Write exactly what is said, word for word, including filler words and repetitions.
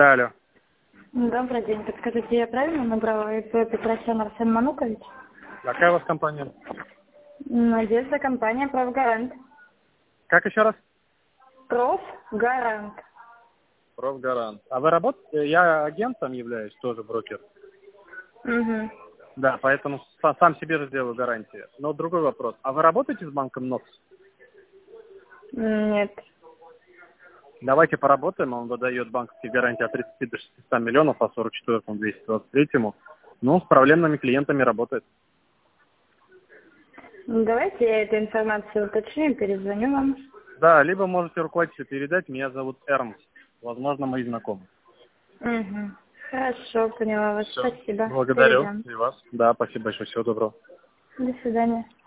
Алло. Добрый день. Подскажите, я правильно набрала ИП Петросян Арсен Манукович? Какая у вас компания? Надежда, компания «Профгарант». Как еще раз? «Профгарант». Профгарант. А вы работаете? Я агентом являюсь, тоже брокер. Угу. Да, поэтому са- сам себе же сделаю гарантии. Но другой вопрос. А вы работаете с банком НОКС? Нет. Давайте поработаем. Он выдает банковские гарантии от тридцати до шестисот миллионов, по сорок четвёртому, двести двадцать третьему. Ну, с проблемными клиентами работает. Давайте я эту информацию уточню и перезвоню вам. Да, либо можете руководителю передать. Меня зовут Эрнст. Возможно, мы знакомы. Угу. Хорошо, поняла вас. Все. Спасибо. Благодарю. Передам. И вас. Да, спасибо большое. Всего доброго. До свидания.